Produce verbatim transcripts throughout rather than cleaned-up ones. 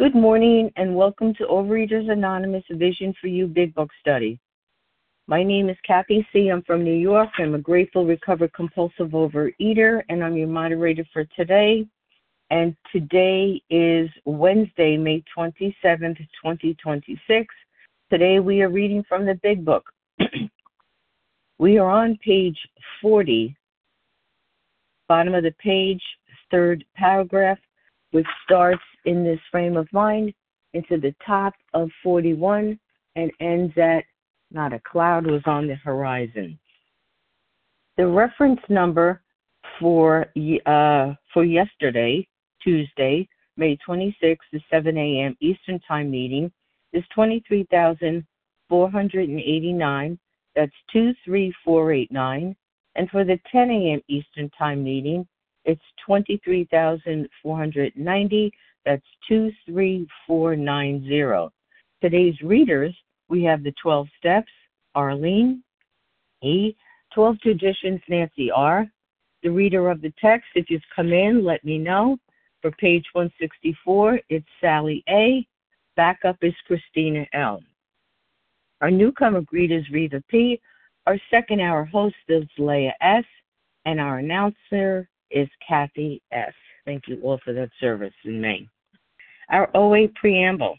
Good morning and welcome to Overeaters Anonymous Vision for You Big Book Study. My name is Kathy C. I'm from New York. I'm a grateful, recovered, compulsive overeater, and I'm your moderator for today. And today is Wednesday, May twenty-seventh, twenty twenty-six. Today we are reading from the Big Book. We are on page forty, bottom of the page, third paragraph, which starts in this frame of mind into the top of forty-one and ends at not a cloud was on the horizon. The reference number for uh, for yesterday, Tuesday, May twenty-sixth, the seven a.m. Eastern Time meeting is twenty-three thousand four hundred eighty-nine. That's two three four eight nine. And for the ten a.m. Eastern Time meeting, it's twenty-three thousand four hundred ninety. That's two three four nine zero. Today's readers, we have the twelve Steps, Arlene E. twelve Traditions, Nancy R. The reader of the text, if you've come in, let me know. For page one sixty-four, it's Sally A. Backup is Christina L. Our newcomer greeters, Reva P. Our second hour host is Leah S. And our announcer is Kathy S. Thank you all for that service in May. Our O A preamble.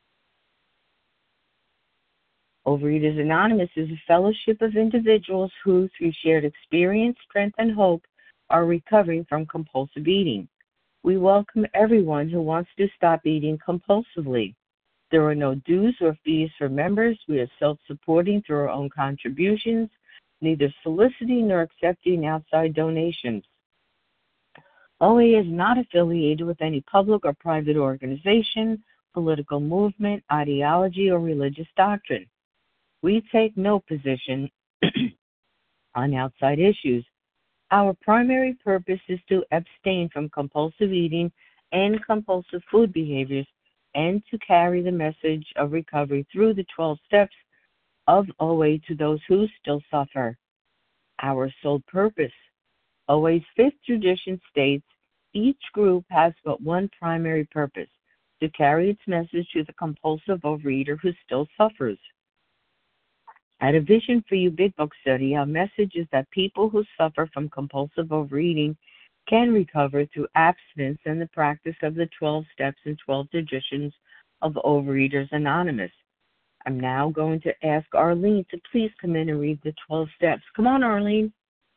Overeaters Anonymous is a fellowship of individuals who, through shared experience, strength, and hope, are recovering from compulsive eating. We welcome everyone who wants to stop eating compulsively. There are no dues or fees for members. We are self-supporting through our own contributions, neither soliciting nor accepting outside donations. O A is not affiliated with any public or private organization, political movement, ideology, or religious doctrine. We take no position on outside issues. Our primary purpose is to abstain from compulsive eating and compulsive food behaviors and to carry the message of recovery through the twelve steps of O A to those who still suffer. Our sole purpose. O A's fifth tradition states, each group has but one primary purpose, to carry its message to the compulsive overeater who still suffers. At a Vision for You Big Book Study, our message is that people who suffer from compulsive overeating can recover through abstinence and the practice of the twelve steps and twelve traditions of Overeaters Anonymous. I'm now going to ask Arlene to please come in and read the twelve steps. Come on, Arlene.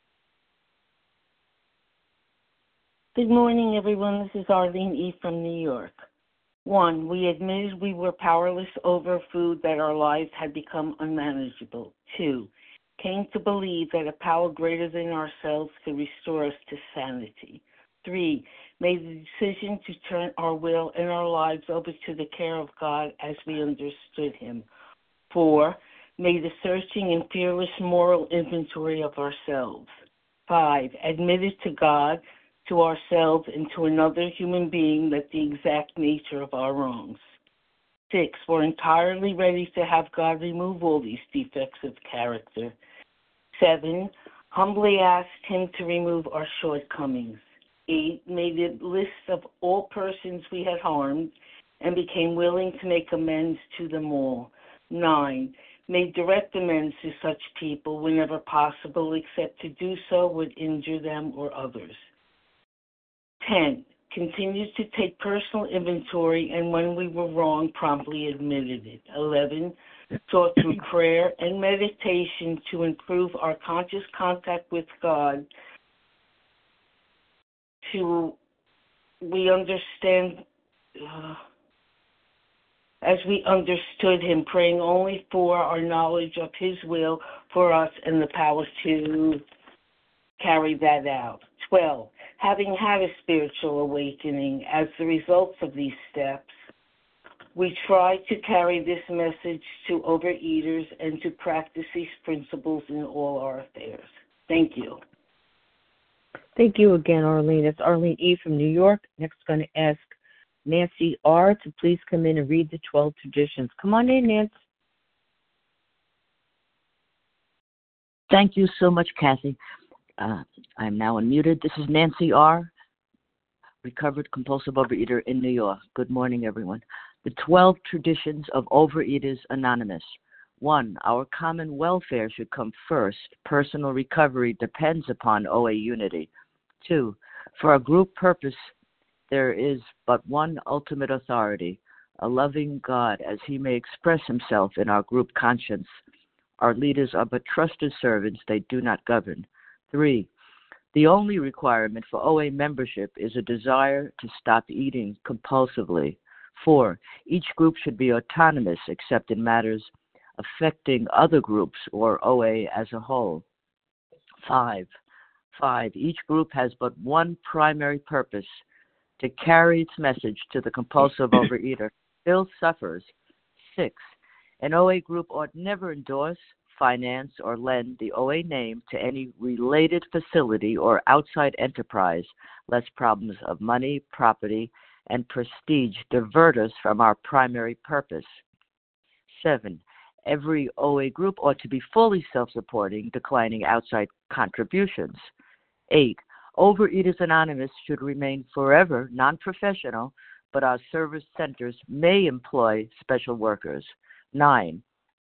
Good morning, everyone. This is Arlene E. from New York. One, we admitted we were powerless over food, that our lives had become unmanageable. Two, came to believe that a power greater than ourselves could restore us to sanity. Three, made the decision to turn our will and our lives over to the care of God as we understood Him. Four, made a searching and fearless moral inventory of ourselves. Five, admitted to God, to ourselves, and to another human being that the exact nature of our wrongs. Six, we're entirely ready to have God remove all these defects of character. Seven, humbly asked Him to remove our shortcomings. Eight, made a list of all persons we had harmed and became willing to make amends to them all. Nine, made direct amends to such people whenever possible, except to do so would injure them or others. ten. Continued to take personal inventory and when we were wrong, promptly admitted it. eleven. Sought through prayer and meditation to improve our conscious contact with God. To we understand, uh, as we understood Him, praying only for our knowledge of His will for us and the power to carry that out. twelve. Having had a spiritual awakening as the results of these steps, we try to carry this message to overeaters and to practice these principles in all our affairs. Thank you. Thank you again, Arlene. It's Arlene E. from New York. Next, going to ask Nancy R. to please come in and read the twelve traditions. Come on in, Nancy. Thank you so much, Kathy. Uh, I'm now unmuted. This is Nancy R., recovered compulsive overeater in New York. Good morning, everyone. The twelve Traditions of Overeaters Anonymous. One, our common welfare should come first. Personal recovery depends upon O A unity. Two, for our group purpose, there is but one ultimate authority, a loving God, as he may express himself in our group conscience. Our leaders are but trusted servants, they do not govern. Three, the only requirement for O A membership is a desire to stop eating compulsively. Four, each group should be autonomous except in matters affecting other groups or O A as a whole. Five, five, each group has but one primary purpose, to carry its message to the compulsive overeater still suffers. Six, an O A group ought never endorse, finance, or lend the O A name to any related facility or outside enterprise, lest problems of money, property, and prestige divert us from our primary purpose. Seven, every O A group ought to be fully self-supporting, declining outside contributions. Eight, Overeaters Anonymous should remain forever non-professional, but our service centers may employ special workers. Nine,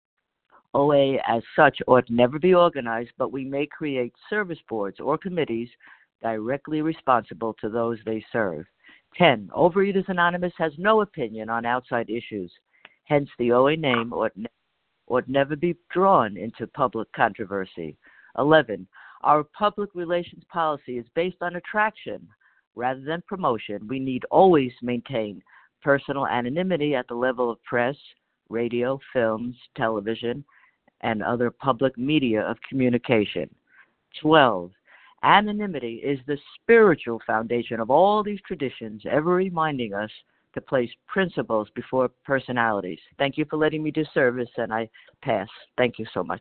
O A as such ought never be organized, but we may create service boards or committees directly responsible to those they serve. Ten, Overeaters Anonymous has no opinion on outside issues. Hence, the O A name ought, ne- ought never be drawn into public controversy. Eleven, our public relations policy is based on attraction rather than promotion. We need always maintain personal anonymity at the level of press, radio, films, television, and other public media of communication. Twelve, anonymity is the spiritual foundation of all these traditions, ever reminding us to place principles before personalities. Thank you for letting me do service, and I pass. Thank you so much.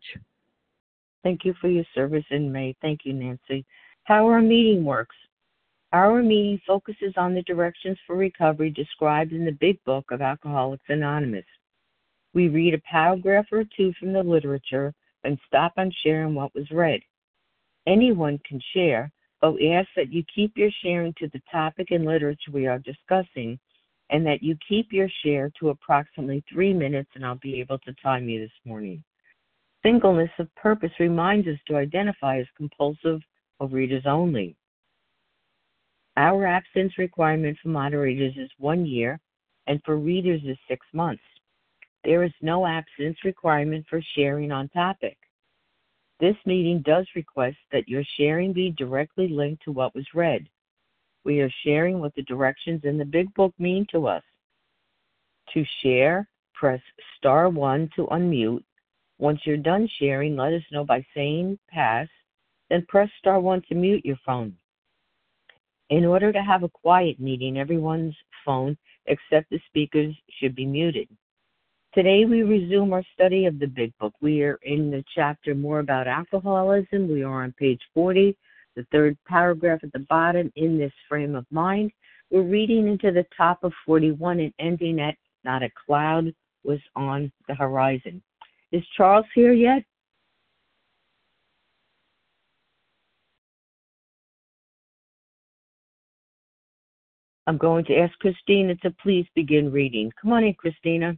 Thank you for your service in May. Thank you, Nancy. How our meeting works. Our meeting focuses on the directions for recovery described in the Big Book of Alcoholics Anonymous. We read a paragraph or two from the literature and stop on sharing what was read. Anyone can share, but we ask that you keep your sharing to the topic and literature we are discussing, and that you keep your share to approximately three minutes, and I'll be able to time you this morning. Singleness of purpose reminds us to identify as compulsive overeaters only. Our absence requirement for moderators is one year, and for readers is six months. There is no absence requirement for sharing on topic. This meeting does request that your sharing be directly linked to what was read. We are sharing what the directions in the Big Book mean to us. To share, press star one to unmute. Once you're done sharing, let us know by saying pass, then press star one to mute your phone. In order to have a quiet meeting, everyone's phone except the speakers should be muted. Today we resume our study of the Big Book. We are in the chapter more about alcoholism. We are on page forty, the third paragraph at the bottom, in this frame of mind. We're reading into the top of forty-one and ending at not a cloud was on the horizon. Is Charles here yet? I'm going to ask Christina to please begin reading. Come on in, Christina.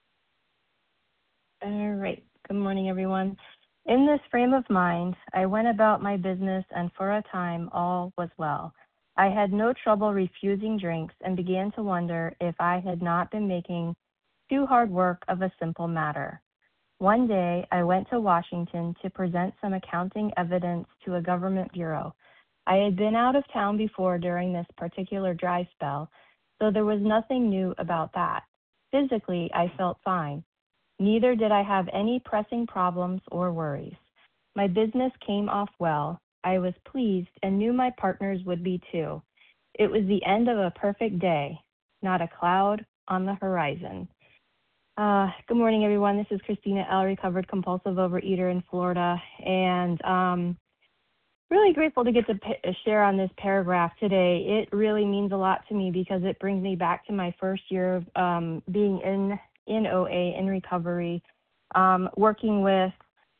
All right. Good morning, everyone. In this frame of mind, I went about my business, and for a time all was well. I had no trouble refusing drinks and began to wonder if I had not been making too hard work of a simple matter. One day, I went to Washington to present some accounting evidence to a government bureau. I had been out of town before during this particular dry spell, so there was nothing new about that. Physically, I felt fine. Neither did I have any pressing problems or worries. My business came off well. I was pleased and knew my partners would be too. It was the end of a perfect day, not a cloud on the horizon. Uh, good morning, everyone. This is Christina L., recovered compulsive overeater in Florida, and um, really grateful to get to p- share on this paragraph today. It really means a lot to me because it brings me back to my first year of um, being in in O A, in recovery, um, working with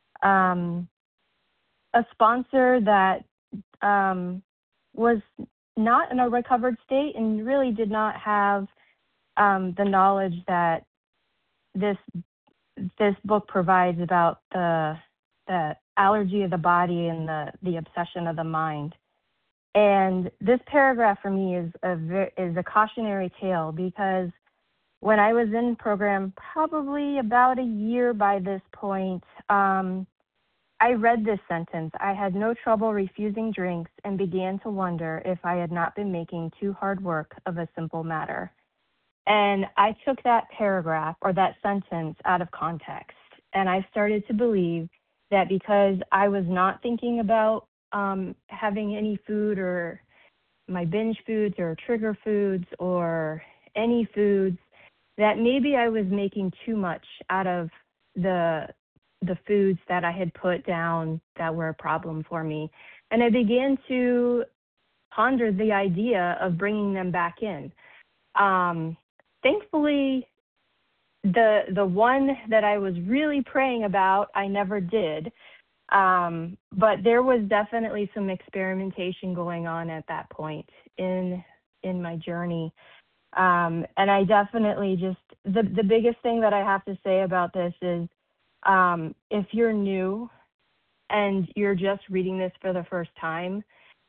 um, a sponsor that um, was not in a recovered state and really did not have um, the knowledge that this this book provides about the the allergy of the body and the the obsession of the mind. And this paragraph for me is a is a cautionary tale, because when I was in program, probably about a year by this point, um, I read this sentence. I had no trouble refusing drinks and began to wonder if I had not been making too hard work of a simple matter. And I took that paragraph or that sentence out of context. And I started to believe that because I was not thinking about um, having any food or my binge foods or trigger foods or any foods, that maybe I was making too much out of the the foods that I had put down that were a problem for me. And I began to ponder the idea of bringing them back in. Um, thankfully, the the one that I was really praying about, I never did. Um, but there was definitely some experimentation going on at that point in in my journey. Um, and I definitely just, the, the biggest thing that I have to say about this is, um, if you're new and you're just reading this for the first time,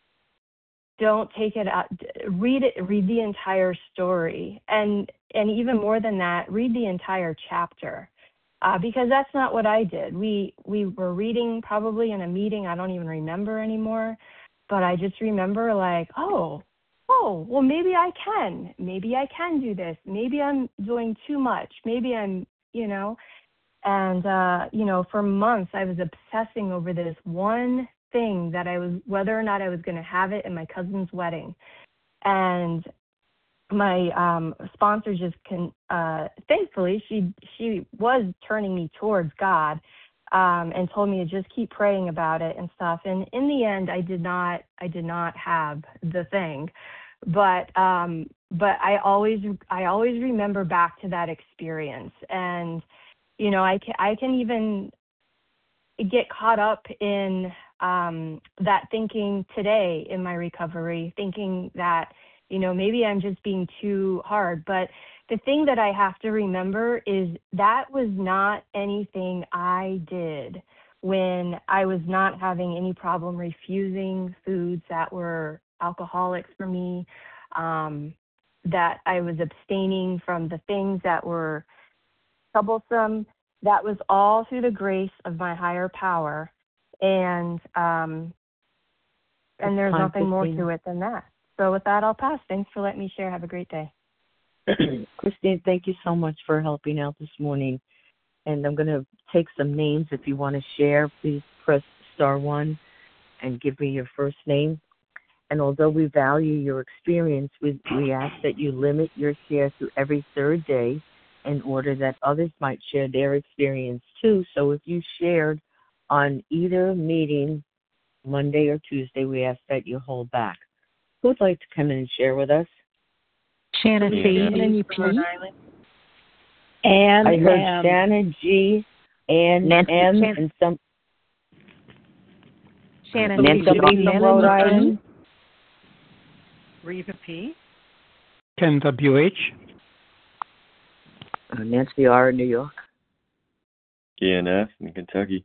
don't take it out, read it, read the entire story. And, and even more than that, read the entire chapter. Uh, because that's not what I did. We, we were reading probably in a meeting, I don't even remember anymore, but I just remember like, oh, oh, well, maybe I can. Maybe I can do this. Maybe I'm doing too much. Maybe I'm, you know, and, uh, you know, for months I was obsessing over this one thing that I was, whether or not I was going to have it in my cousin's wedding. And my um, sponsor just can, uh, thankfully, she, she was turning me towards God um, and told me to just keep praying about it and stuff. And in the end, I did not, I did not have the thing. But um, but I always I always remember back to that experience, and you know I can I can even get caught up in um, that thinking today in my recovery, thinking that you know maybe I'm just being too hard. But the thing that I have to remember is that was not anything I did when I was not having any problem refusing foods that were alcoholics for me, um, that I was abstaining from the things that were troublesome. That was all through the grace of my higher power. And um, and there's Time, nothing more Christine. to it than that. So with that, I'll pass. Thanks for letting me share. Have a great day. Christine, thank you so much for helping out this morning. And I'm going to take some names. If you want to share, please press star one and give me your first name. And although we value your experience, we, we ask that you limit your share to every third day in order that others might share their experience too. So if you shared on either meeting, Monday or Tuesday, we ask that you hold back. Who'd like to come in and share with us? Shanna C. Shannon P. And I heard um, Shannon G. and Nancy, M. Shannon, and some Shannon Nancy somebody from Rhode Island. Reva P. Ken W H. Uh, Nancy R. in New York. E N F in Kentucky.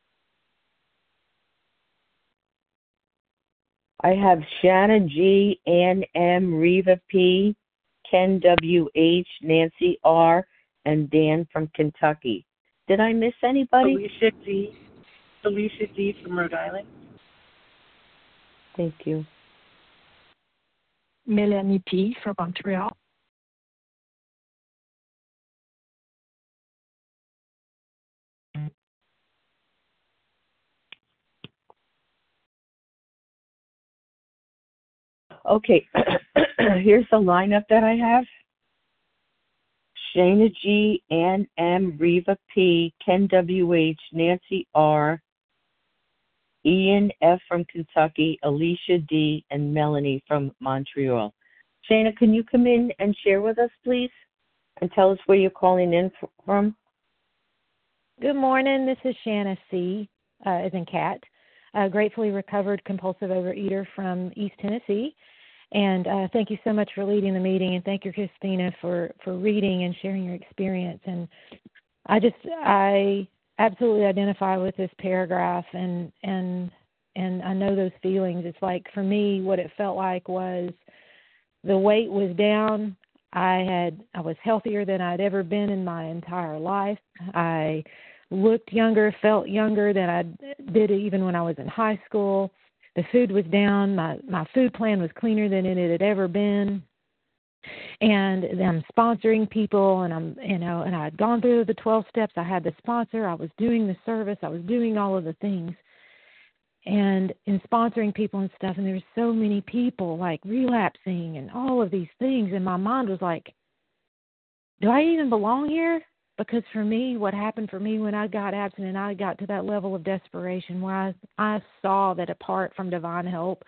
I have Shanna G, Ann M, Reva P, Ken W H, Nancy R, and Dan from Kentucky. Did I miss anybody? Alicia D. Alicia D. from Rhode Island. Thank you. Melanie P. from Montreal. Okay, here's the lineup that I have. Shana G, Ann M, Reva P, Ken W H, Nancy R, Ian F from Kentucky, Alicia D, and Melanie from Montreal. Shana, can you come in and share with us, please, and tell us where you're calling in from? Good morning. This is Shanna C, uh, as in cat, a gratefully recovered compulsive overeater from East Tennessee. And uh, thank you so much for leading the meeting, and thank you, Christina, for, for reading and sharing your experience. And I just, I absolutely identify with this paragraph, and and and I know those feelings. It's like, for me, what it felt like was the weight was down. I had, I was healthier than I'd ever been in my entire life. I looked younger, felt younger than I did even when I was in high school. The food was down. My my food plan was cleaner than it had ever been. And I'm sponsoring people, and I'm, you know, and I had gone through the twelve steps. I had the sponsor. I was doing the service. I was doing all of the things, and in sponsoring people and stuff. And there were so many people like relapsing and all of these things. And my mind was like, do I even belong here? Because for me, what happened for me when I got abstinent, I got to that level of desperation where I, I saw that apart from divine help,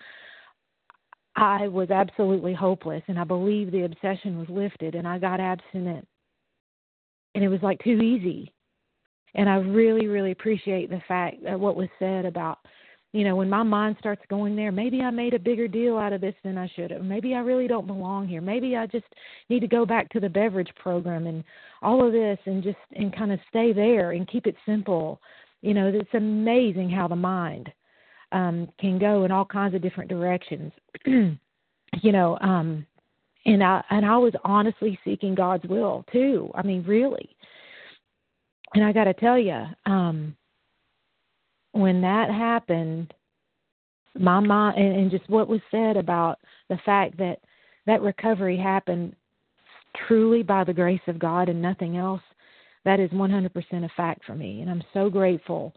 I was absolutely hopeless, and I believed the obsession was lifted, and I got abstinent, and it was like too easy. And I really, really appreciate the fact that what was said about, you know, when my mind starts going there, maybe I made a bigger deal out of this than I should have. Maybe I really don't belong here. Maybe I just need to go back to the beverage program and all of this, and just and kind of stay there and keep it simple. You know, it's amazing how the mind Um, can go in all kinds of different directions, you know, um, and I and I was honestly seeking God's will too. I mean, really. And I got to tell you, um, when that happened, my mind, and, and just what was said about the fact that that recovery happened truly by the grace of God and nothing else, that is one hundred percent a fact for me. And I'm so grateful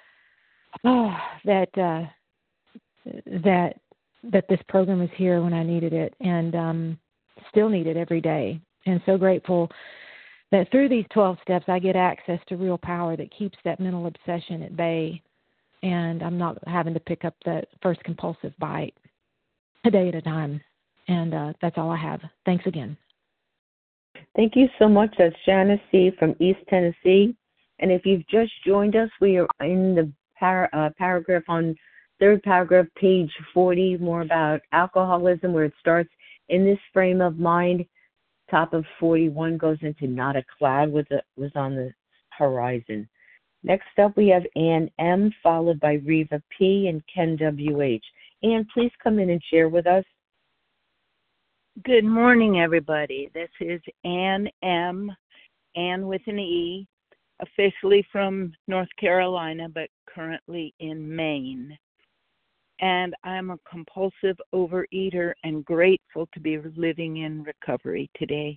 Oh, that uh, that that this program is here when I needed it, and um, still need it every day. And so grateful that through these twelve steps I get access to real power that keeps that mental obsession at bay, and I'm not having to pick up the first compulsive bite a day at a time. And uh, that's all I have. Thanks again. Thank you so much. That's Janice C. from East Tennessee. And if you've just joined us, we are in the par- uh, paragraph on third paragraph, page forty, more about alcoholism, where it starts in this frame of mind. Top of forty-one goes into not a cloud with a, was on the horizon. Next up, we have Ann M., followed by Reva P. and Ken W H. Ann, please come in and share with us. Good morning, everybody. This is Ann M., Ann with an E, officially from North Carolina, but currently in Maine. And I'm a compulsive overeater and grateful to be living in recovery today.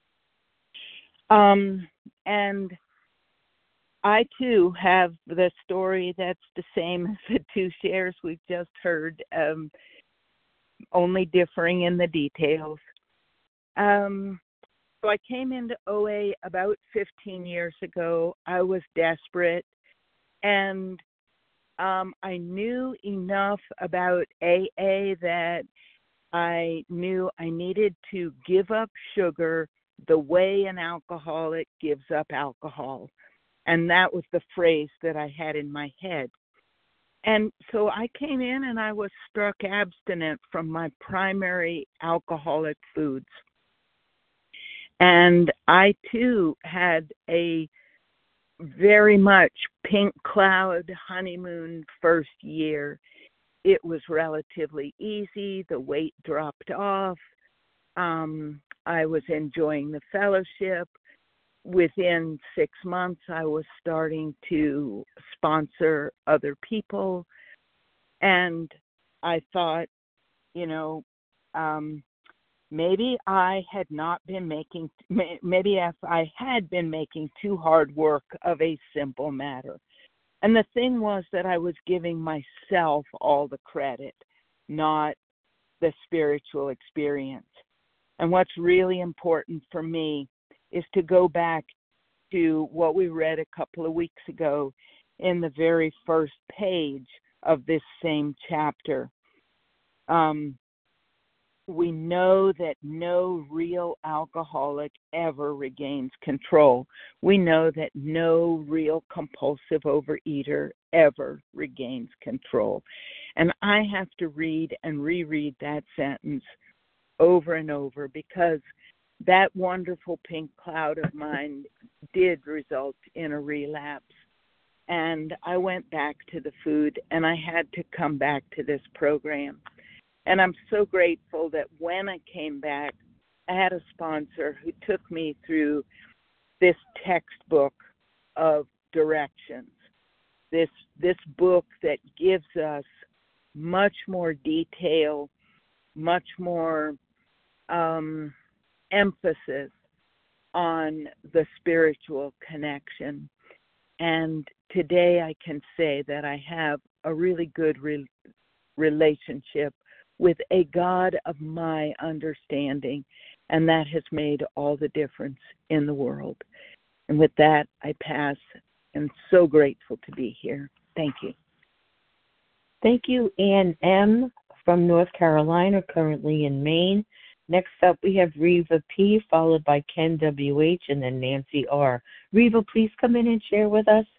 Um, and I, too, have the story that's the same as the two shares we've just heard, um, only differing in the details. Um, so I came into O A about fifteen years ago. I was desperate, and um, I knew enough about A A that I knew I needed to give up sugar the way an alcoholic gives up alcohol. And that was the phrase that I had in my head. And so I came in and I was struck abstinent from my primary alcoholic foods. And I, too, had a very much pink cloud honeymoon first year. It was relatively easy. The weight dropped off. Um, I was enjoying the fellowship. Within six months, I was starting to sponsor other people. And I thought, you know, um, maybe I had not been making, maybe if I had been making too hard work of a simple matter. And the thing was that I was giving myself all the credit, not the spiritual experience. And what's really important for me is to go back to what we read a couple of weeks ago in the very first page of this same chapter. Um, we know that no real alcoholic ever regains control. We know that no real compulsive overeater ever regains control. And I have to read and reread that sentence over and over because that wonderful pink cloud of mine did result in a relapse. And I went back to the food, and I had to come back to this program. And I'm so grateful that when I came back, I had a sponsor who took me through this textbook of directions, this this book that gives us much more detail, much more um, emphasis on the spiritual connection. And today I can say that I have a really good re- relationship with a God of my understanding, and that has made all the difference in the world. And with that, I pass. I'm so grateful to be here. Thank you. Thank you, Ann M. from North Carolina, currently in Maine. Next up, we have Reva P., followed by Ken W H, and then Nancy R. Reva, please come in and share with us.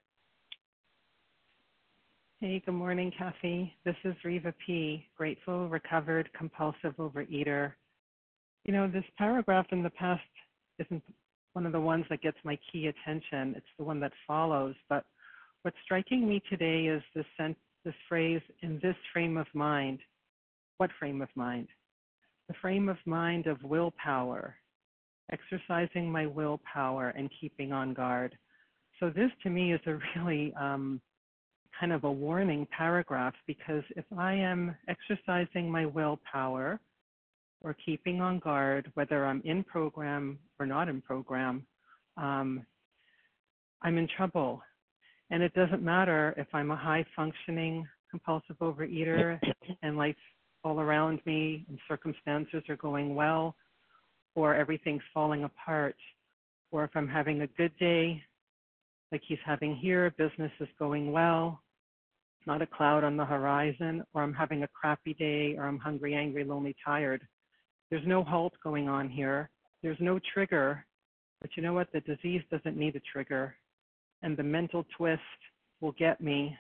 Hey, good morning, Kathy. This is Reva P., grateful, recovered, compulsive overeater. You know, this paragraph in the past isn't one of the ones that gets my key attention. It's the one that follows. But what's striking me today is this, sent, this phrase, in this frame of mind. What frame of mind? The frame of mind of willpower, exercising my willpower and keeping on guard. So this to me is a really um, kind of a warning paragraph, because if I am exercising my willpower or keeping on guard, whether I'm in program or not in program, um, I'm in trouble. And it doesn't matter if I'm a high-functioning compulsive overeater and life all around me and circumstances are going well, or everything's falling apart, or if I'm having a good day, like he's having here, business is going well, not a cloud on the horizon, or I'm having a crappy day, or I'm hungry, angry, lonely, tired. There's no halt going on here. There's no trigger. But you know what? The disease doesn't need a trigger. And the mental twist will get me,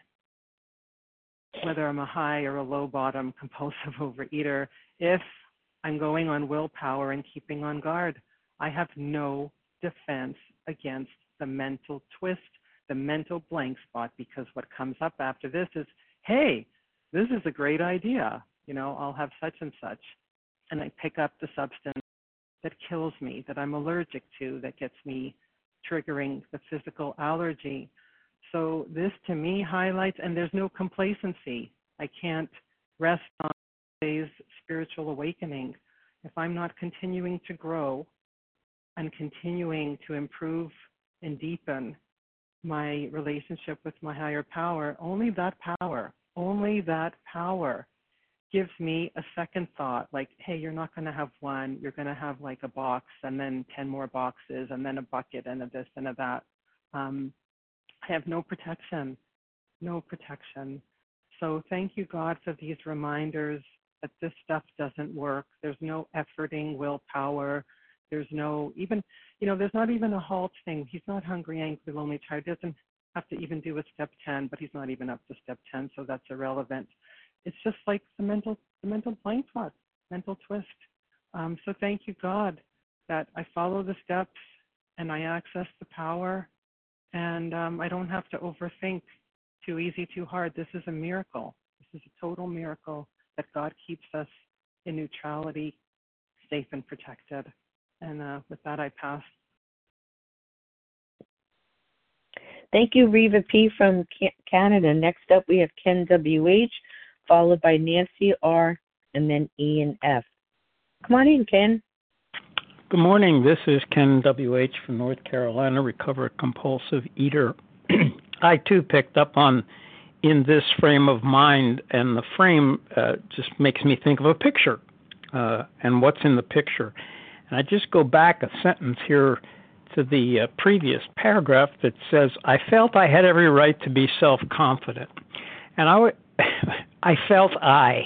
whether I'm a high or a low bottom compulsive overeater. If I'm going on willpower and keeping on guard, I have no defense against the mental twist, the mental blank spot, because what comes up after this is, hey, this is a great idea. You know, I'll have such and such. And I pick up the substance that kills me, that I'm allergic to, that gets me triggering the physical allergy. So this to me highlights, and there's no complacency. I can't rest on today's spiritual awakening. If I'm not continuing to grow and continuing to improve and deepen my relationship with my higher power, only that power, only that power gives me a second thought, like, hey, you're not going to have one, you're going to have like a box and then ten more boxes and then a bucket and a this and a that. Um, I have no protection, no protection. So thank you, God, for these reminders that this stuff doesn't work. There's no efforting willpower. There's no even, you know, there's not even a halt thing. He's not hungry, angry, lonely, tired. He doesn't have to even do a step ten, but he's not even up to step ten, so that's irrelevant. It's just like the mental, the mental blind spot, mental twist. Um, so thank you, God, that I follow the steps and I access the power, and um, I don't have to overthink too easy, too hard. This is a miracle. This is a total miracle that God keeps us in neutrality, safe and protected. And uh, with that, I pass. Thank you, Reva P. from Canada. Next up, we have Ken W H, followed by Nancy R., and then Ian F. Come on in, Ken. Good morning. This is Ken W H from North Carolina, recovered compulsive eater. I, too, picked up on in this frame of mind, and the frame uh, just makes me think of a picture uh, and what's in the picture. And I just go back a sentence here to the uh, previous paragraph that says, I felt I had every right to be self-confident. And I, w- I felt I.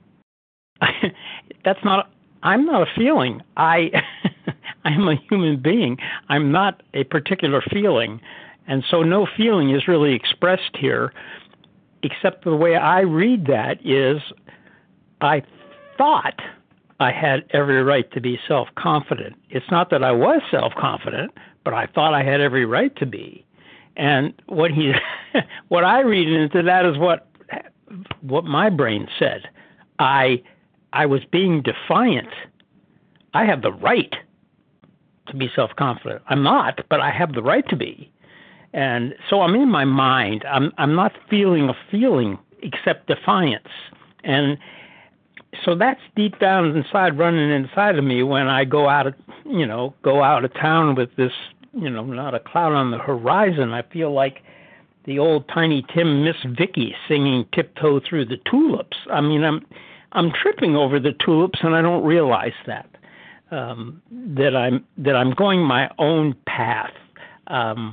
That's not, I'm not a feeling. I, I'm a human being. I'm not a particular feeling. And so no feeling is really expressed here, except the way I read that is I thought I had every right to be self-confident. It's not that I was self-confident, but I thought I had every right to be. And what he, what I read into that is what, what my brain said. I, I was being defiant. I have the right to be self-confident. I'm not, but I have the right to be. And so I'm in my mind. I'm, I'm not feeling a feeling except defiance. And so that's deep down inside, running inside of me when I go out of, you know, go out of town with this, you know, not a cloud on the horizon. I feel like the old Tiny Tim Miss Vicky singing "Tiptoe Through the Tulips." I mean, I'm, I'm tripping over the tulips, and I don't realize that, um, that I'm that I'm going my own path. Um,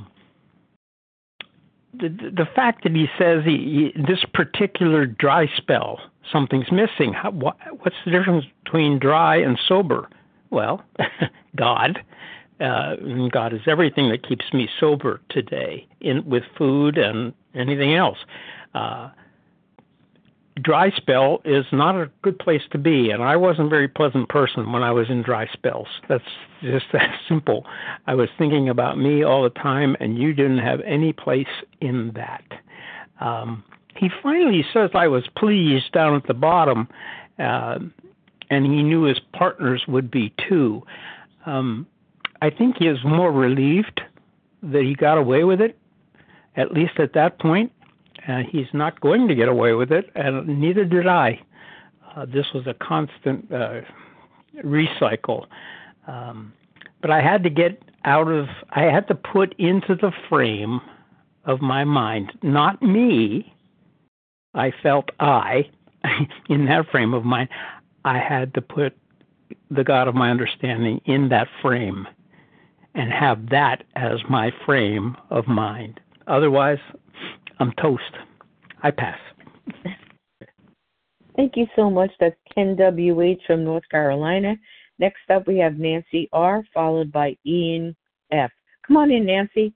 the the fact that he says he, he, this particular dry spell, something's missing. How, what, what's the difference between dry and sober? Well, God. Uh, and God is everything that keeps me sober today, in with food and anything else. Uh, dry spell is not a good place to be, and I wasn't a very pleasant person when I was in dry spells. That's just that simple. I was thinking about me all the time, and you didn't have any place in that. Um, he finally says I was pleased down at the bottom, uh, and he knew his partners would be too. Um, I think he is more relieved that he got away with it, at least at that point. Uh, he's not going to get away with it, and neither did I. Uh, this was a constant uh, recycle. Um, but I had to get out of, I had to put into the frame of my mind, not me. I felt I, in that frame of mind, I had to put the God of my understanding in that frame and have that as my frame of mind. Otherwise, I'm toast. I pass. Thank you so much. That's Ken W H from North Carolina. Next up, we have Nancy R., followed by Ian F. Come on in, Nancy.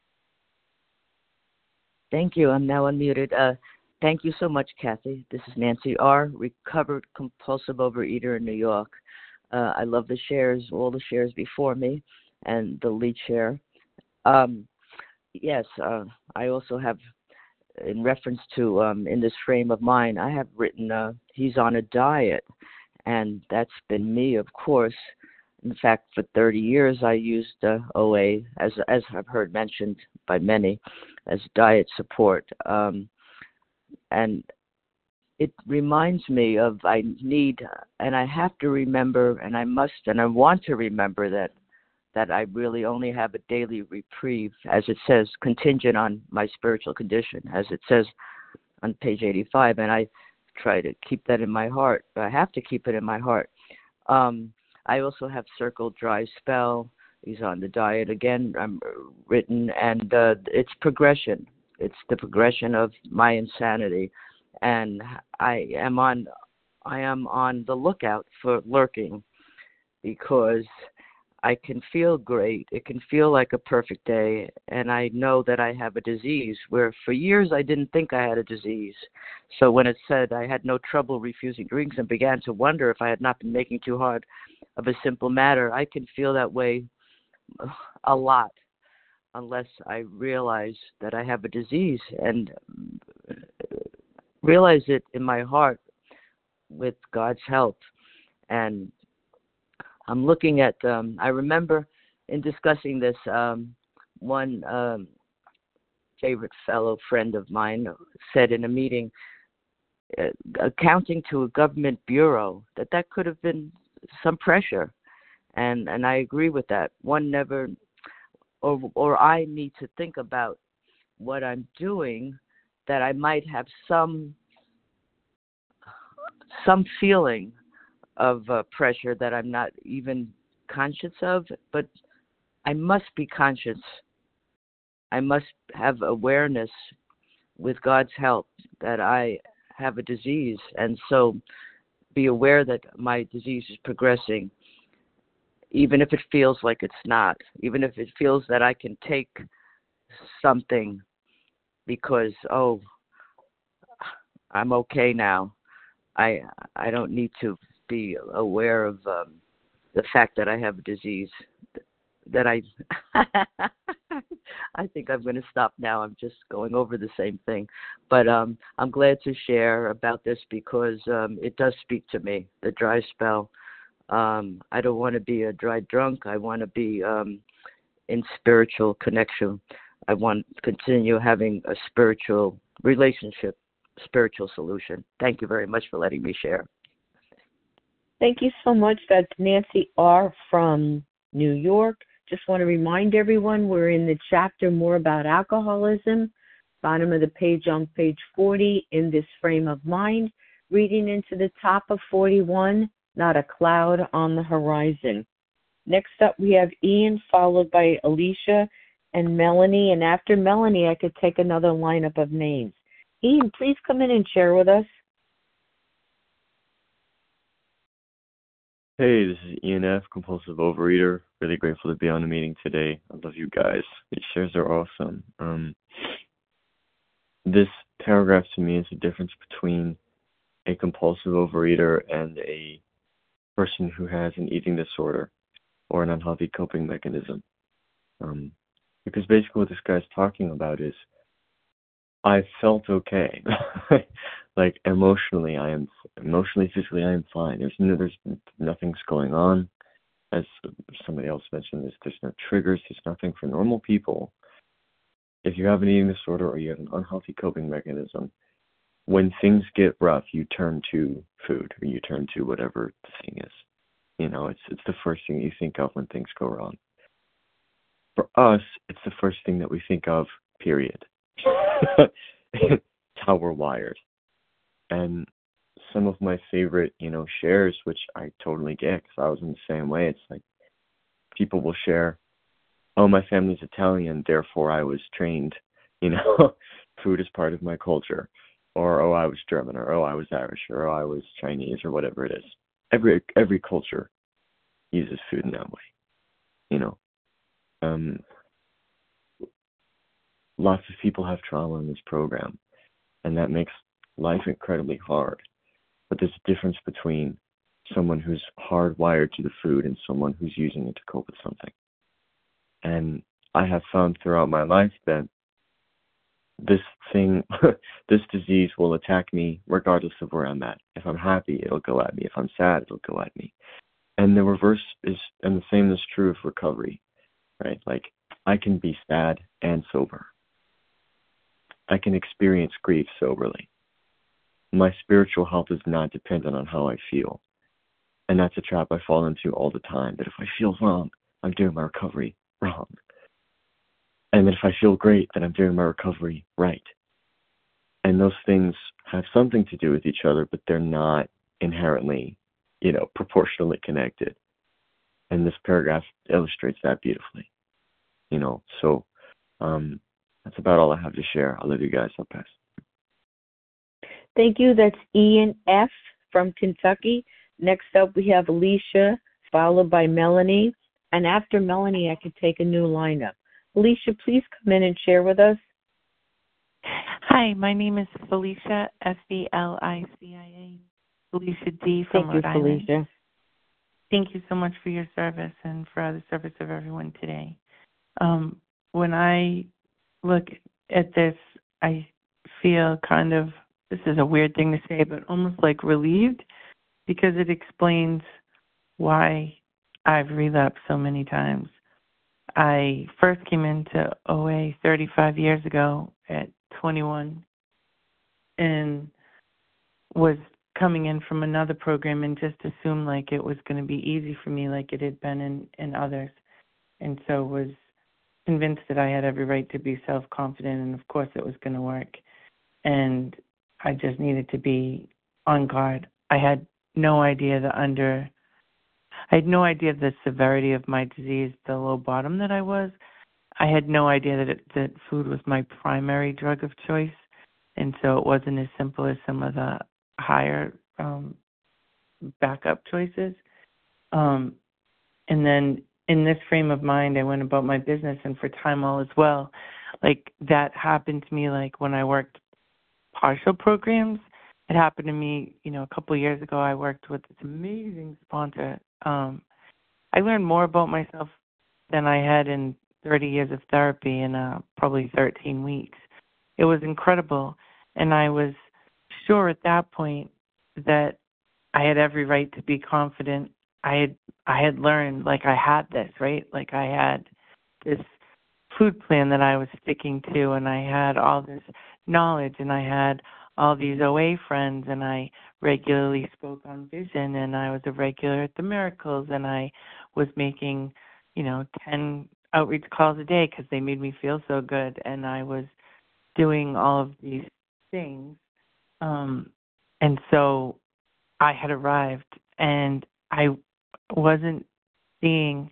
Thank you. I'm now unmuted. Uh, thank you so much, Kathy. This is Nancy R., recovered compulsive overeater in New York. Uh, I love the shares, all the shares before me, and the lead share. Um, yes, uh, I also have, in reference to um, in this frame of mind, I have written, uh, he's on a diet, and that's been me, of course. In fact, for thirty years, I used uh, O A, as as I've heard mentioned by many, as diet support. Um, and it reminds me of I need, and I have to remember, and I must, and I want to remember that that I really only have a daily reprieve, as it says, contingent on my spiritual condition, as it says on page eighty-five, and I try to keep that in my heart. I have to keep it in my heart. Um, I also have circled dry spell. He's on the diet again, I'm written, and uh, it's progression. It's the progression of my insanity, and I am on, I am on the lookout for lurking, because I can feel great. It can feel like a perfect day, and I know that I have a disease where for years I didn't think I had a disease. So when it said I had no trouble refusing drinks and began to wonder if I had not been making too hard of a simple matter, I can feel that way a lot unless I realize that I have a disease and realize it in my heart with God's help. And I'm looking at, um, I remember in discussing this, um, one um, favorite fellow friend of mine said in a meeting, uh, accounting to a government bureau, that that could have been some pressure. And and I agree with that. One never, or or I need to think about what I'm doing, that I might have some some feeling of uh, pressure that I'm not even conscious of, but I must be conscious. I must have awareness with God's help that I have a disease, and so be aware that my disease is progressing, even if it feels like it's not, even if it feels that I can take something because, oh, I'm okay now. I I don't need to be aware of um, the fact that I have a disease that I I think I'm going to stop now. I'm just going over the same thing. But um, I'm glad to share about this because um, it does speak to me, the dry spell. Um, I don't want to be a dry drunk. I want to be um, in spiritual connection. I want to continue having a spiritual relationship, spiritual solution. Thank you very much for letting me share. Thank you so much. That's Nancy R. from New York. Just want to remind everyone we're in the chapter more about alcoholism, bottom of the page on page forty, in this frame of mind, reading into the top of forty-one, not a cloud on the horizon. Next up, we have Ian, followed by Alicia and Melanie. And after Melanie, I could take another lineup of names. Ian, please come in and share with us. Hey, this is Ian F., compulsive overeater. Really grateful to be on the meeting today. I love you guys. These shares are awesome. Um, this paragraph to me is the difference between a compulsive overeater and a person who has an eating disorder or an unhealthy coping mechanism. Um, because basically what this guy's talking about is, I felt okay. Like emotionally, I am emotionally, physically, I am fine. There's no, there's nothing's going on. As somebody else mentioned, there's there's no triggers. There's nothing for normal people. If you have an eating disorder or you have an unhealthy coping mechanism, when things get rough, you turn to food or you turn to whatever the thing is. You know, it's it's the first thing you think of when things go wrong. For us, it's the first thing that we think of. Period. It's how we're wired. And some of my favorite, you know, shares, which I totally get because I was in the same way. It's like people will share, oh, my family's Italian, therefore I was trained, you know, food is part of my culture. Or, oh, I was German, or, oh, I was Irish, or, oh, I was Chinese, or whatever it is. Every every culture uses food in that way, you know. Um, lots of people have trauma in this program, and that makes life incredibly hard. But there's a difference between someone who's hardwired to the food and someone who's using it to cope with something. And I have found throughout my life that this thing, this disease will attack me regardless of where I'm at. If I'm happy, it'll go at me. If I'm sad, it'll go at me. And the reverse is, and the same is true of recovery, right? Like, I can be sad and sober. I can experience grief soberly. My spiritual health is not dependent on how I feel. And that's a trap I fall into all the time, that if I feel wrong, I'm doing my recovery wrong. And that if I feel great, then I'm doing my recovery right. And those things have something to do with each other, but they're not inherently, you know, proportionally connected. And this paragraph illustrates that beautifully. You know, so um, that's about all I have to share. I love you guys. I'll pass. Thank you. That's Ian F. from Kentucky. Next up, we have Alicia, followed by Melanie. And after Melanie, I could take a new lineup. Alicia, please come in and share with us. Hi, my name is Felicia, F E L I C I A. Felicia D. from Thank Rhode you, Island. Felicia. Thank you so much for your service and for the service of everyone today. Um, when I look at this, I feel kind of, this is a weird thing to say, but almost like relieved, because it explains why I've relapsed so many times. I first came into O A thirty-five years ago at twenty-one and was coming in from another program and just assumed like it was going to be easy for me like it had been in, in others. And so was convinced that I had every right to be self-confident, and of course it was going to work. And I just needed to be on guard. I had no idea the under, I had no idea the severity of my disease, the low bottom that I was. I had no idea that it, that food was my primary drug of choice, and so it wasn't as simple as some of the higher um, backup choices. Um, and then in this frame of mind, I went about my business, and for Time All as well. Like, that happened to me, like when I worked partial programs, it happened to me, you know, a couple of years ago. I worked with this amazing sponsor. Um, I learned more about myself than I had in thirty years of therapy in uh, probably thirteen weeks. It was incredible. And I was sure at that point that I had every right to be confident. I had I had learned, like I had this, right? Like I had this food plan that I was sticking to, and I had all this knowledge, and I had all these O A friends, and I regularly spoke on Vision, and I was a regular at the Miracles, and I was making, you know, ten outreach calls a day because they made me feel so good, and I was doing all of these things. Um, and so I had arrived, and I wasn't seeing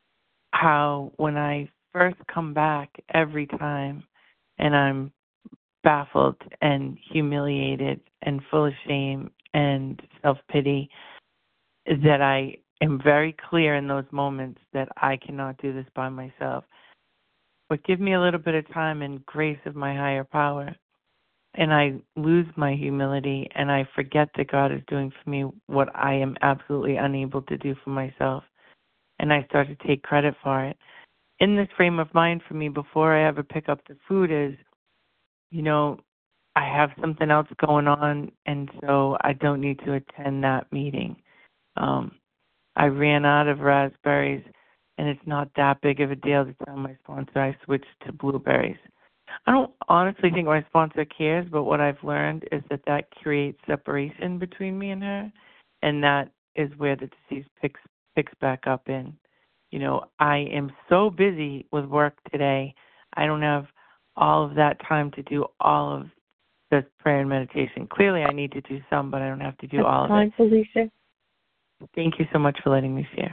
how when I first come back every time and I'm baffled and humiliated and full of shame and self-pity, that I am very clear in those moments that I cannot do this by myself. But give me a little bit of time and grace of my higher power, and I lose my humility, and I forget that God is doing for me what I am absolutely unable to do for myself, and I start to take credit for it. In this frame of mind for me, before I ever pick up the food is, you know, I have something else going on, and so I don't need to attend that meeting. Um, I ran out of raspberries, and it's not that big of a deal to tell my sponsor I switched to blueberries. I don't honestly think my sponsor cares, but what I've learned is that that creates separation between me and her, and that is where the disease picks picks back up in. You know, I am so busy with work today, I don't have all of that time to do all of the prayer and meditation. Clearly, I need to do some, but I don't have to do That's all of fine, it. Felicia. Thank you so much for letting me share.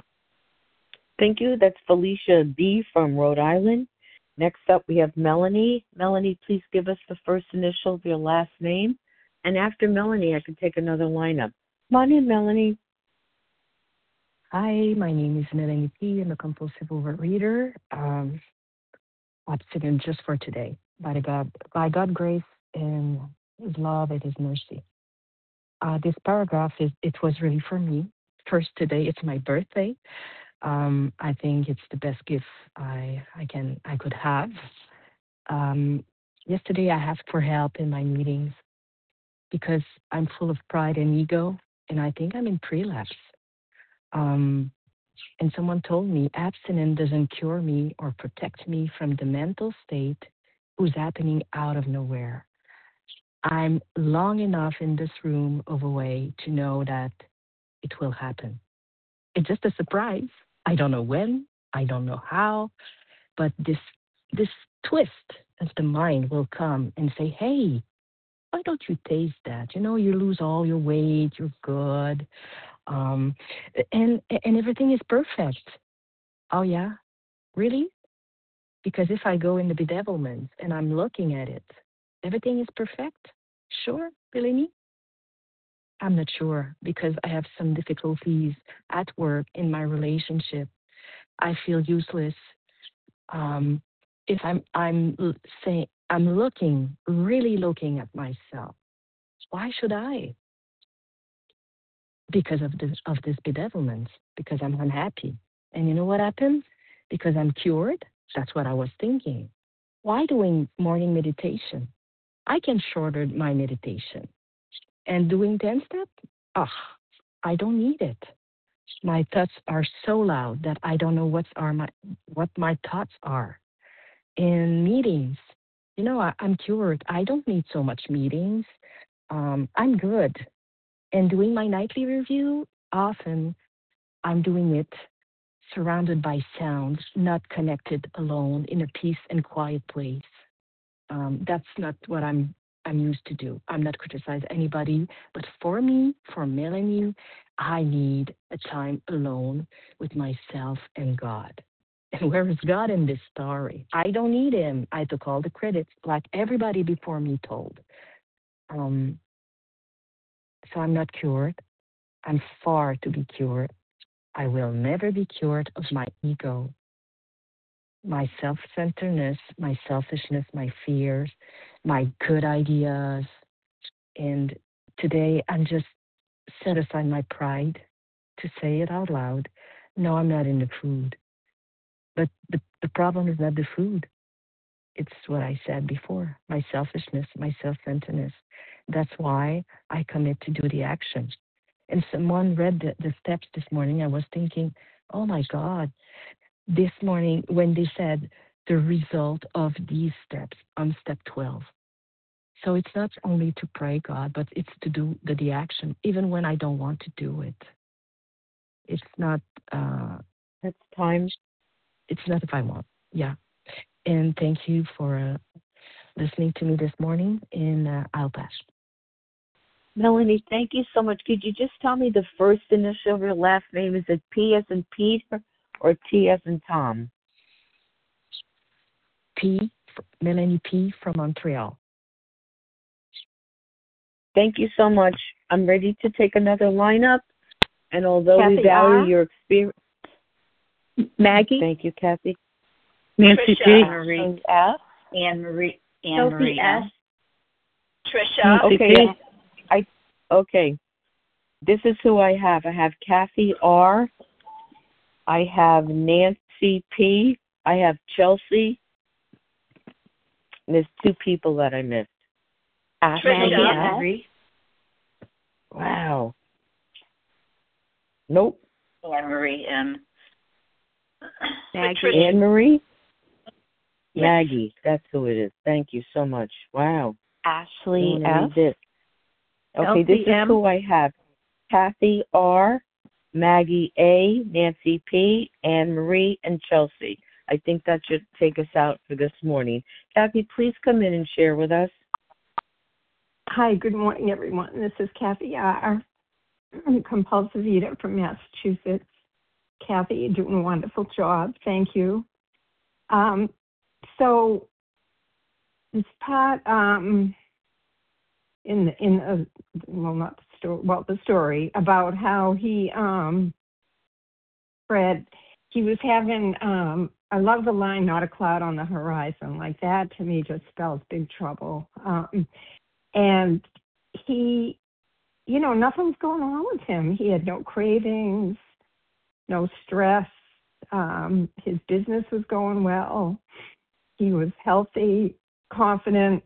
Thank you. That's Felicia B. from Rhode Island. Next up, we have Melanie. Melanie, please give us the first initial of your last name. And after Melanie, I can take another lineup. Come on in, Melanie. Hi, my name is Melanie P. I'm a compulsive overeater. Um, abstinent just for today. By God, by God's grace and His love and His mercy. Uh, this paragraph is it was really for me. First, today it's my birthday. Um, I think it's the best gift I I can I could have. Um, yesterday, I asked for help in my meetings because I'm full of pride and ego, and I think I'm in prelapse. Um, and someone told me abstinence doesn't cure me or protect me from the mental state who's happening out of nowhere. I'm long enough in this room of O A to know that it will happen. It's just a surprise. I don't know when, I don't know how, but this this twist of the mind will come and say, hey, why don't you taste that? You know, you lose all your weight, you're good. Um, and and everything is perfect. Oh yeah, really? Because if I go in the bedevilment and I'm looking at it, everything is perfect. Sure, really me? I'm not sure because I have some difficulties at work in my relationship. I feel useless. Um, if I'm I'm saying I'm looking, really looking at myself, why should I? Because of this of this bedevilment, because I'm unhappy. And you know what happened? Because I'm cured. That's what I was thinking. Why doing morning meditation? I can shorten my meditation. And doing ten step? Ugh, I don't need it. My thoughts are so loud that I don't know what's are my what my thoughts are. In meetings, you know, I, I'm cured. I don't need so much meetings. Um, I'm good. And doing my nightly review, often I'm doing it surrounded by sounds, not connected alone in a peace and quiet place. Um, that's not what I'm I'm used to do. I'm not criticize anybody, but for me, for Melanie, I need a time alone with myself and God. And where is God in this story? I don't need him. I took all the credits like everybody before me told. Um, so I'm not cured. I'm far to be cured. I will never be cured of my ego, my self-centeredness, my selfishness, my fears, my good ideas. And today I'm just set aside my pride to say it out loud. No, I'm not into food. But the, the problem is not the food. It's what I said before, my selfishness, my self-centeredness. That's why I commit to do the action. And someone read the, the steps this morning. I was thinking, oh my God, this morning when they said the result of these steps on step twelve. So it's not only to pray, God, but it's to do the, the action, even when I don't want to do it. It's not. Uh, That's time. It's not if I want. Yeah. And thank you for uh, listening to me this morning, and uh, I'll pass. Melanie, thank you so much. Could you just tell me the first initial of your last name? Is it P as in Peter or T as in Tom? P, Melanie P from Montreal. Thank you so much. I'm ready to take another lineup. And although Kathy we value R. your experience. Maggie. Thank you, Kathy. Nancy Trisha. P. Marie F. Anne Marie. Anne Sophie Marie. S. Trisha. Okay. I okay. This is who I have. I have Kathy R. I have Nancy P. I have Chelsea. And there's two people that I missed. Trisha. S. Wow. Nope. Anne Marie and Maggie. Anne Marie? Yes. Maggie. That's who it is. Thank you so much. Wow. Ashley F. This. Okay, Elsie this is M. who I have. Kathy R., Maggie A., Nancy P., Anne Marie, and Chelsea. I think that should take us out for this morning. Kathy, please come in and share with us. Hi, good morning, everyone. This is Kathy R., compulsive eater from Massachusetts. Kathy, you're doing a wonderful job. Thank you. Um, so this part um, in the, in the, well, not the story, well, the story about how he, um, Fred, he was having, um, I love the line, not a cloud on the horizon. Like that to me just spells big trouble. Um, and he, you know, nothing was going on with him. He had no cravings, no stress. Um, his business was going well. He was healthy, confident.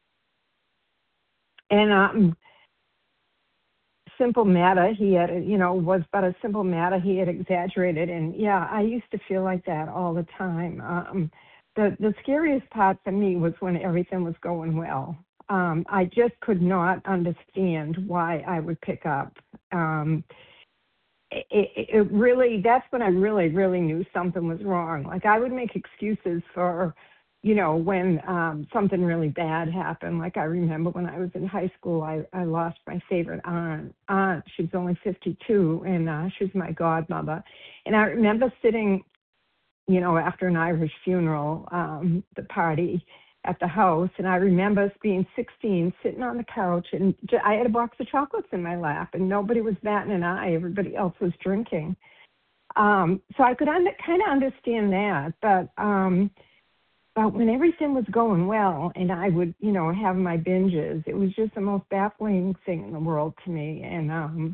And um, simple matter, he had, you know, was but a simple matter he had exaggerated. And yeah, I used to feel like that all the time. Um, the, the scariest part for me was when everything was going well. Um, I just could not understand why I would pick up. Um, it, it, it really, that's when I really, really knew something was wrong. Like I would make excuses for, you know, when um, something really bad happened. Like I remember when I was in high school, I, I lost my favorite aunt. Aunt, she was only fifty-two, and uh, she was my godmother. And I remember sitting, you know, after an Irish funeral, um, the party at the house, and I remember us being sixteen, sitting on the couch, and I had a box of chocolates in my lap, and nobody was batting an eye. Everybody else was drinking. Um, so I could under, kind of understand that, but um, but when everything was going well, and I would, you know, have my binges, it was just the most baffling thing in the world to me. And um,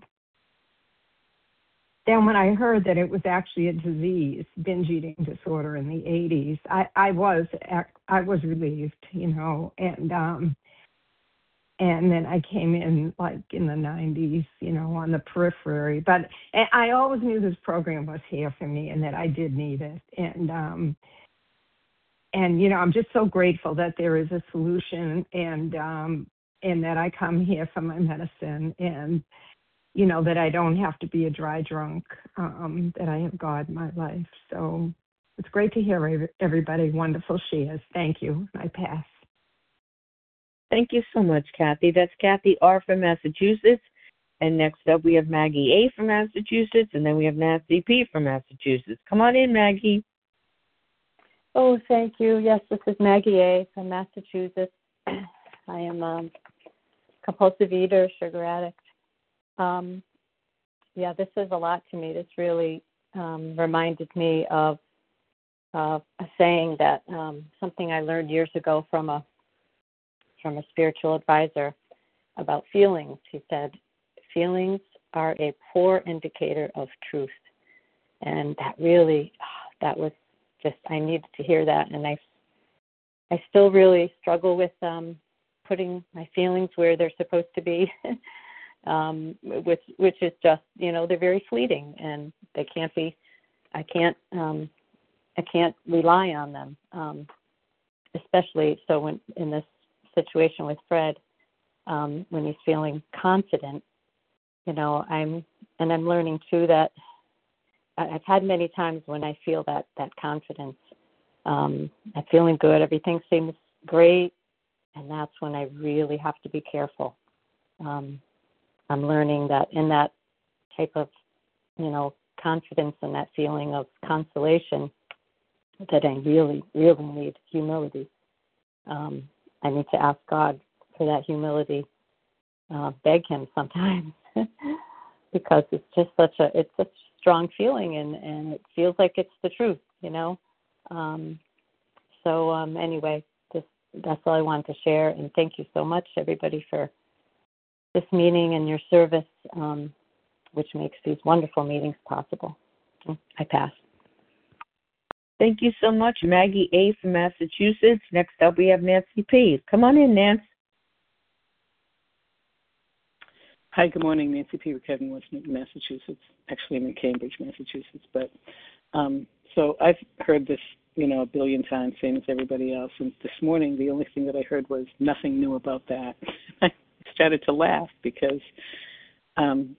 then when I heard that it was actually a disease, binge eating disorder in the eighties, I, I was I was relieved, you know, and um, and then I came in like in the nineties, you know, on the periphery. But I always knew this program was here for me and that I did need it. And um, and you know, I'm just so grateful that there is a solution, and um, and that I come here for my medicine, and you know, that I don't have to be a dry drunk, um, that I have God in my life. So it's great to hear everybody. Wonderful shares. Thank you. I pass. Thank you so much, Kathy. That's Kathy R. from Massachusetts. And next up, we have Maggie A. from Massachusetts. And then we have Nancy P. from Massachusetts. Come on in, Maggie. Oh, thank you. Yes, this is Maggie A. from Massachusetts. I am a compulsive eater, sugar addict. Um, yeah, this is a lot to me. This really um, reminded me of uh, a saying that um, something I learned years ago from a from a spiritual advisor. about feelings. He said, feelings are a poor indicator of truth. And that really, that was just, I needed to hear that. And I, I still really struggle with um, putting my feelings where they're supposed to be, um, which, which is just, you know, they're very fleeting and they can't be, I can't, um, I can't rely on them, um, especially so when in this situation with Fred, um, when he's feeling confident, you know, I'm, and I'm learning too that I've had many times when I feel that, that confidence, um, I'm feeling good, everything seems great, and that's when I really have to be careful. Um, I'm learning that in that type of, you know, confidence and that feeling of consolation, that I really, really need humility. Um, I need to ask God for that humility, uh, beg Him sometimes, because it's just such a, it's such a strong feeling, and, and it feels like it's the truth, you know. Um, so um, anyway, just that's all I wanted to share, and thank you so much, everybody, for this meeting and your service, um, which makes these wonderful meetings possible. I pass. Thank you so much, Maggie A. from Massachusetts. Next up, we have Nancy P. Come on in, Nancy. Hi, good morning. Nancy P. Kevin, West Newton, Massachusetts. Actually, I'm in Cambridge, Massachusetts. But um, so I've heard this, you know, a billion times, same as everybody else. And this morning, the only thing that I heard was nothing new about that. I started to laugh because um,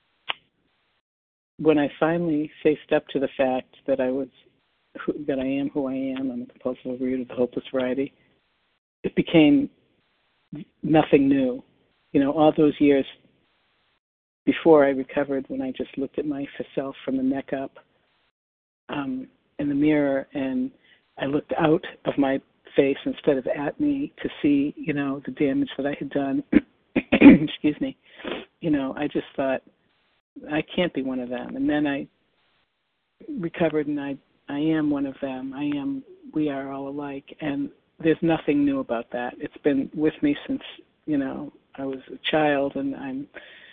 when I finally faced up to the fact that I was who, that I am who I am, I'm a compulsive overeater of the hopeless variety, it became nothing new. You know, all those years before I recovered, when I just looked at myself from the neck up um, in the mirror, and I looked out of my face instead of at me to see, you know, the damage that I had done. Excuse me. You know, I just thought, I can't be one of them. And then I recovered, and I, I am one of them. I am, we are all alike. And there's nothing new about that. It's been with me since, you know, I was a child, and I'm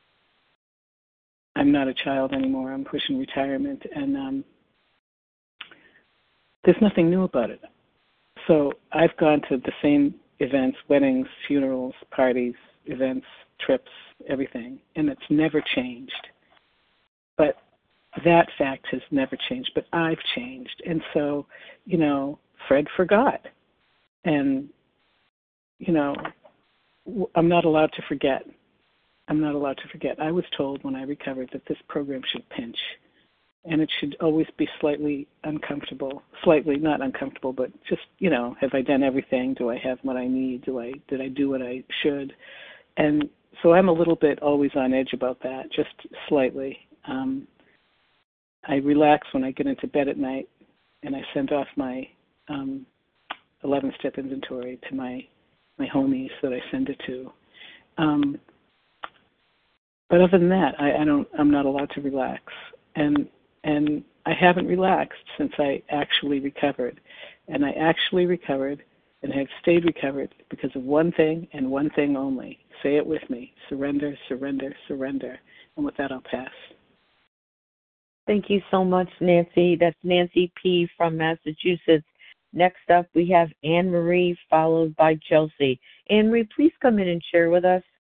I'm not a child anymore. I'm pushing retirement, and um, there's nothing new about it. So I've gone to the same events, weddings, funerals, parties, events, trips, everything, and it's never changed. But that fact has never changed, but I've changed. And so, you know, Fred forgot. And, you know, I'm not allowed to forget. I'm not allowed to forget. I was told when I recovered that this program should pinch, and it should always be slightly uncomfortable, slightly not uncomfortable, but just, you know, have I done everything? Do I have what I need? Do I did I do what I should? And so I'm a little bit always on edge about that, just slightly. Um, I relax when I get into bed at night, and I send off my um, eleven-step inventory to my my homies that I send it to. Um, But other than that, I, I don't. I'm not allowed to relax, and and I haven't relaxed since I actually recovered, and I actually recovered and have stayed recovered because of one thing and one thing only. Say it with me: surrender, surrender, surrender. And with that, I'll pass. Thank you so much, Nancy. That's Nancy P. from Massachusetts. Next up, we have Anne Marie, followed by Chelsea. Anne Marie, please come in and share with us.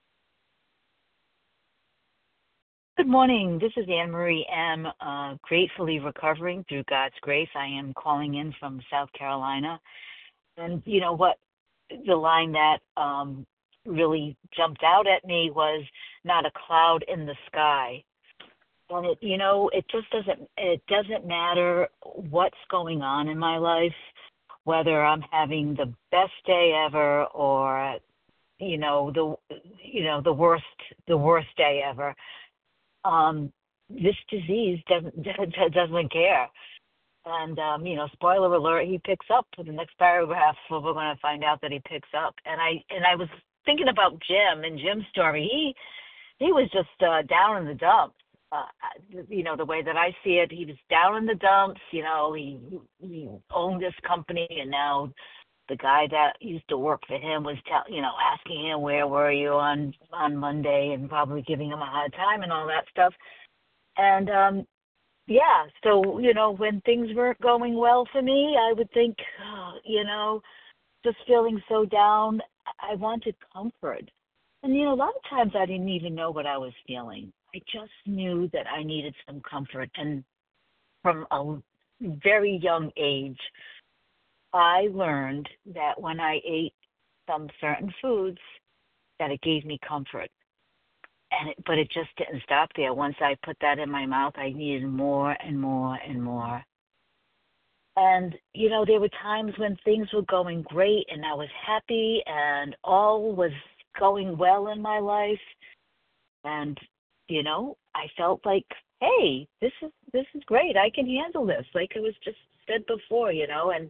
Good morning. This is Anne Marie M. Uh, gratefully recovering through God's grace. I am calling in from South Carolina. And you know what? The line that um, really jumped out at me was not a cloud in the sky. And it, you know, it just doesn't, it doesn't matter what's going on in my life, whether I'm having the best day ever or, you know, the, you know, the worst, the worst day ever. Um, this disease doesn't doesn't care, and um, you know, spoiler alert, he picks up. In the next paragraph, we're going to find out that he picks up. And I and I was thinking about Jim and Jim's story. He he was just uh, down in the dumps. Uh, you know, the way that I see it, he was down in the dumps. You know, he he owned this company, and now the guy that used to work for him was, tell, you know, asking him where were you on on Monday, and probably giving him a hard time and all that stuff. And um, yeah, so you know, when things weren't going well for me, I would think, oh, you know, just feeling so down. I wanted comfort, and you know, a lot of times I didn't even know what I was feeling. I just knew that I needed some comfort, and from a very young age, I learned that when I ate some certain foods, that it gave me comfort. And it, but it just didn't stop there. Once I put that in my mouth, I needed more and more and more. And, you know, there were times when things were going great and I was happy and all was going well in my life. And, you know, I felt like, hey, this is this is great. I can handle this. Like it was just said before, you know, and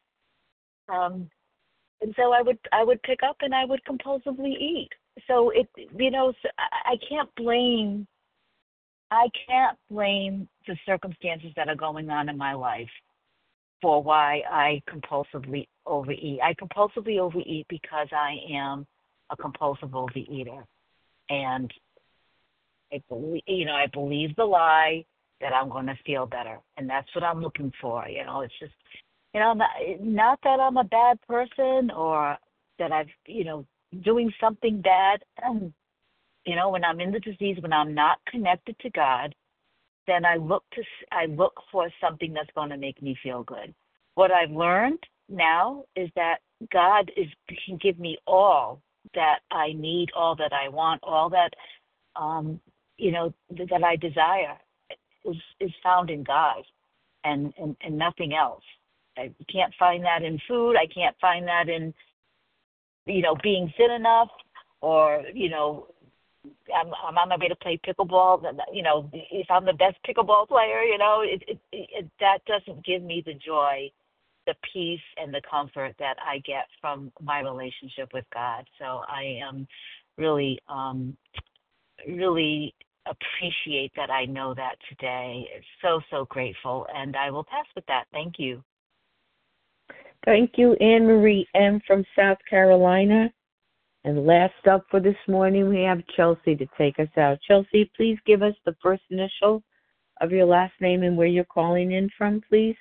um and so I would I would pick up and I would compulsively eat. So it, you know, so I can't blame, I can't blame the circumstances that are going on in my life for why I compulsively overeat. I compulsively overeat because I am a compulsive overeater, and I believe, you know, I believe the lie that I'm going to feel better, and that's what I'm looking for. You know, it's just, you know, not, not that I'm a bad person or that I've, you know, doing something bad. You know, when I'm in the disease, when I'm not connected to God, then I look to I look for something that's going to make me feel good. What I've learned now is that God is can give me all that I need, all that I want, all that um, you know that I desire is is found in God, and and, and nothing else. I can't find that in food. I can't find that in, you know, being thin enough, or, you know, I'm, I'm on my way to play pickleball. You know, if I'm the best pickleball player, you know, it, it, it, that doesn't give me the joy, the peace, and the comfort that I get from my relationship with God. So I am really, um, really appreciate that I know that today. So, so grateful. And I will pass with that. Thank you. Thank you, Anne Marie M. from South Carolina. And last up for this morning, we have Chelsea to take us out. Chelsea, please give us the first initial of your last name and where you're calling in from, please.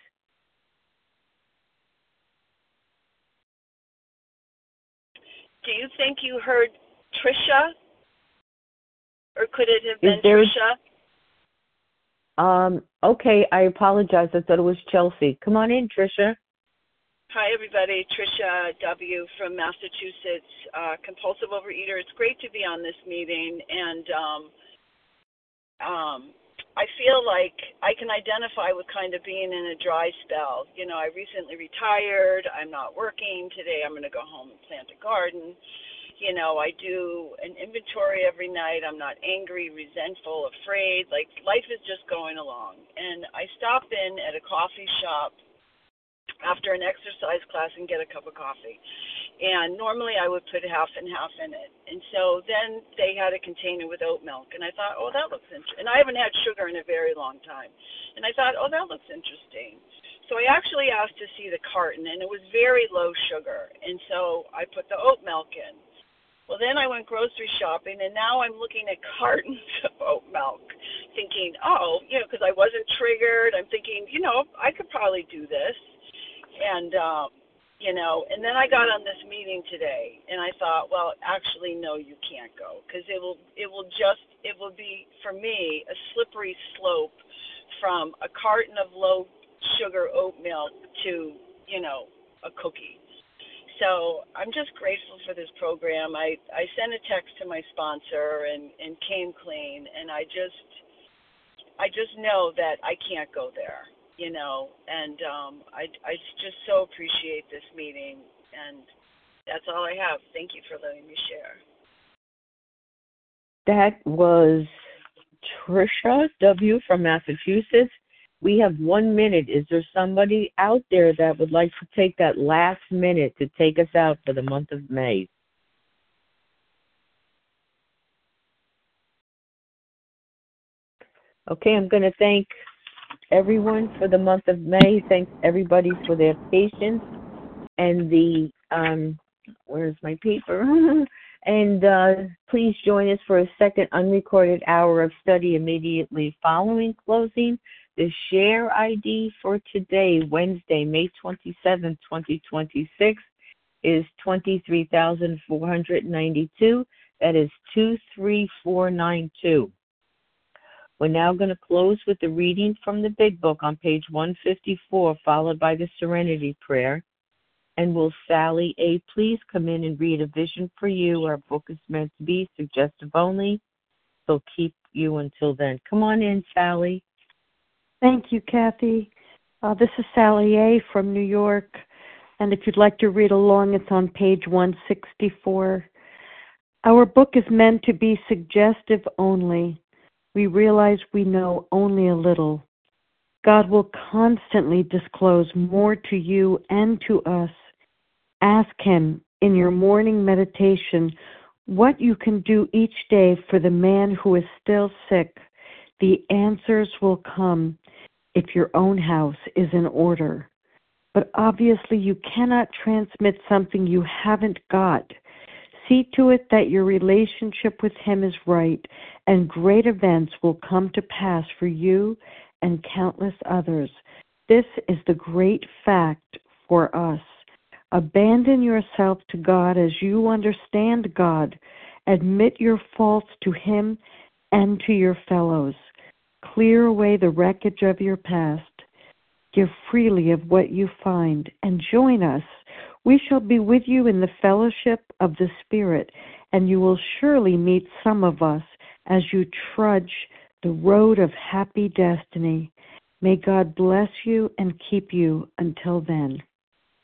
Do you think you heard Tricia? Or could it have been there... Tricia? Um, okay, I apologize. I thought it was Chelsea. Come on in, Tricia. Hi, everybody. Tricia W. from Massachusetts, uh, compulsive overeater. It's great to be on this meeting, and um, um, I feel like I can identify with kind of being in a dry spell. You know, I recently retired. I'm not working. Today I'm going to go home and plant a garden. You know, I do an inventory every night. I'm not angry, resentful, afraid. Like, life is just going along. And I stop in at a coffee shop after an exercise class and get a cup of coffee. And normally I would put half and half in it. And so then they had a container with oat milk. And I thought, oh, that looks interesting. And I haven't had sugar in a very long time. And I thought, oh, that looks interesting. So I actually asked to see the carton, and it was very low sugar. And so I put the oat milk in. Well, then I went grocery shopping, and now I'm looking at cartons of oat milk, thinking, oh, you know, because I wasn't triggered. I'm thinking, you know, I could probably do this. And, um, you know, and then I got on this meeting today, and I thought, well, actually, no, you can't go, because it will, it will just, it will be, for me, a slippery slope from a carton of low sugar oat milk to, you know, a cookie. So I'm just grateful for this program. I, I sent a text to my sponsor and, and came clean, and I just, I just know that I can't go there. You know, and um, I, I just so appreciate this meeting, and that's all I have. Thank you for letting me share. That was Tricia W. from Massachusetts. We have one minute. Is there somebody out there that would like to take that last minute to take us out for the month of May? Okay, I'm going to thank everyone for the month of May. Thank everybody for their patience and the, um, where's my paper? and uh, please join us for a second unrecorded hour of study immediately following closing. The share I D for today, Wednesday, May twenty-seventh, twenty twenty-six, is twenty-three thousand four hundred ninety-two. That is two three four nine two. We're now going to close with the reading from the Big Book on page one fifty-four, followed by the Serenity Prayer. And will Sally A. please come in and read A Vision for You? Our book is meant to be suggestive only, so keep you until then. Come on in, Sally. Thank you, Kathy. Uh, this is Sally A. from New York, and if you'd like to read along, it's on page one sixty-four. Our book is meant to be suggestive only. We realize we know only a little. God will constantly disclose more to you and to us. Ask Him in your morning meditation what you can do each day for the man who is still sick. The answers will come if your own house is in order. But obviously you cannot transmit something you haven't got. See to it that your relationship with Him is right, and great events will come to pass for you and countless others. This is the great fact for us. Abandon yourself to God as you understand God. Admit your faults to Him and to your fellows. Clear away the wreckage of your past. Give freely of what you find, and join us. We shall be with you in the fellowship of the Spirit, and you will surely meet some of us as you trudge the road of happy destiny. May God bless you and keep you until then.